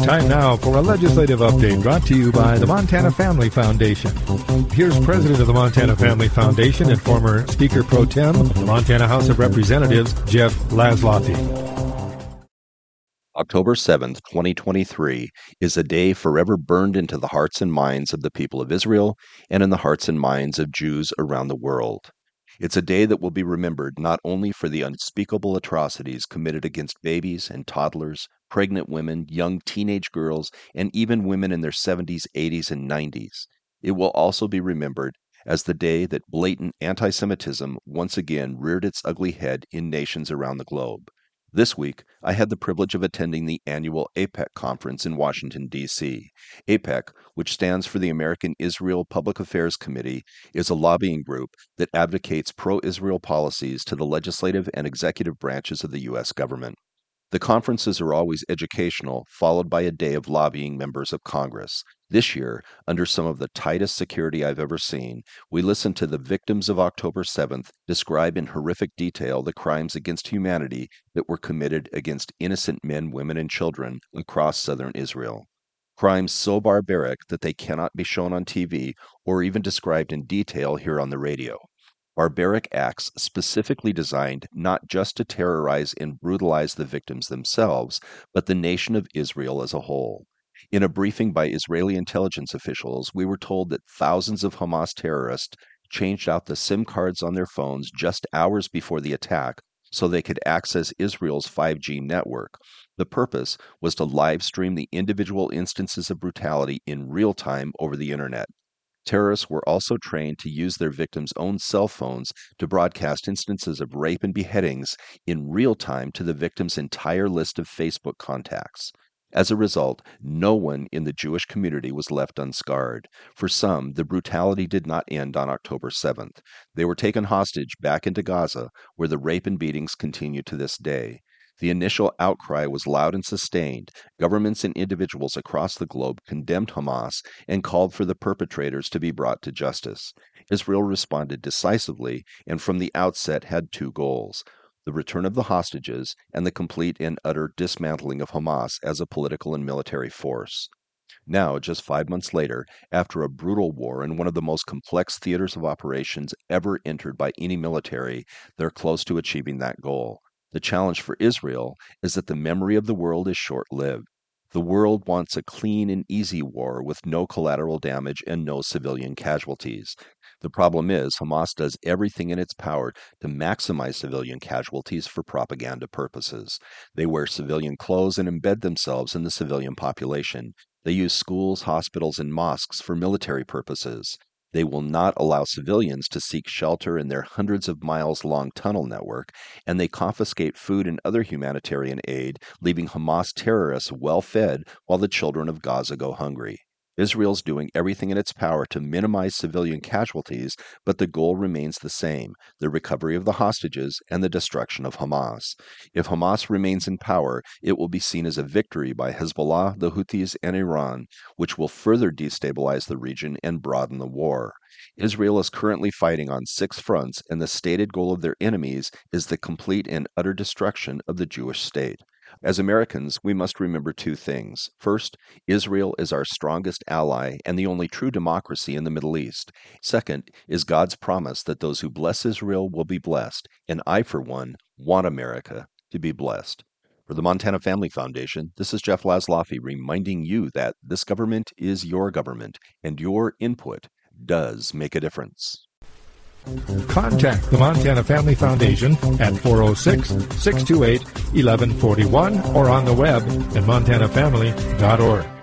Time now for a legislative update brought to you by the Montana Family Foundation. Here's President of the Montana Family Foundation and former Speaker Pro Tem, the Montana House of Representatives, Jeff Laszloffy. October 7th, 2023 is a day forever burned into the hearts and minds of the people of Israel and in the hearts and minds of Jews around the world. It's a day that will be remembered not only for the unspeakable atrocities committed against babies and toddlers, pregnant women, young teenage girls, and even women in their 70s, 80s, and 90s. It will also be remembered as the day that blatant anti-Semitism once again reared its ugly head in nations around the globe. This week, I had the privilege of attending the annual AIPAC conference in Washington, D.C. AIPAC, which stands for the American Israel Public Affairs Committee, is a lobbying group that advocates pro-Israel policies to the legislative and executive branches of the U.S. government. The conferences are always educational, followed by a day of lobbying members of Congress. This year, under some of the tightest security I've ever seen, we listened to the victims of October 7th describe in horrific detail the crimes against humanity that were committed against innocent men, women, and children across southern Israel. Crimes so barbaric that they cannot be shown on TV or even described in detail here on the radio. Barbaric acts specifically designed not just to terrorize and brutalize the victims themselves, but the nation of Israel as a whole. In a briefing by Israeli intelligence officials, we were told that thousands of Hamas terrorists changed out the SIM cards on their phones just hours before the attack so they could access Israel's 5G network. The purpose was to live stream the individual instances of brutality in real time over the internet. Terrorists were also trained to use their victims' own cell phones to broadcast instances of rape and beheadings in real time to the victims' entire list of Facebook contacts. As a result, no one in the Jewish community was left unscarred. For some, the brutality did not end on October 7th. They were taken hostage back into Gaza, where the rape and beatings continue to this day. The initial outcry was loud and sustained. Governments and individuals across the globe condemned Hamas and called for the perpetrators to be brought to justice. Israel responded decisively and from the outset had two goals: the return of the hostages and the complete and utter dismantling of Hamas as a political and military force. Now, just 5 months later, after a brutal war in one of the most complex theaters of operations ever entered by any military, they're close to achieving that goal. The challenge for Israel is that the memory of the world is short-lived. The world wants a clean and easy war with no collateral damage and no civilian casualties. The problem is Hamas does everything in its power to maximize civilian casualties for propaganda purposes. They wear civilian clothes and embed themselves in the civilian population. They use schools, hospitals, and mosques for military purposes. They will not allow civilians to seek shelter in their hundreds of miles long tunnel network, and they confiscate food and other humanitarian aid, leaving Hamas terrorists well fed while the children of Gaza go hungry. Israel's doing everything in its power to minimize civilian casualties, but the goal remains the same: the recovery of the hostages and the destruction of Hamas. If Hamas remains in power, it will be seen as a victory by Hezbollah, the Houthis, and Iran, which will further destabilize the region and broaden the war. Israel is currently fighting on 6 fronts, and the stated goal of their enemies is the complete and utter destruction of the Jewish state. As Americans, we must remember 2 things. First, Israel is our strongest ally and the only true democracy in the Middle East. Second is God's promise that those who bless Israel will be blessed, and I, for one, want America to be blessed. For the Montana Family Foundation, this is Jeff Laszloffy reminding you that this government is your government, and your input does make a difference. Contact the Montana Family Foundation at 406-628-1141 or on the web at montanafamily.org.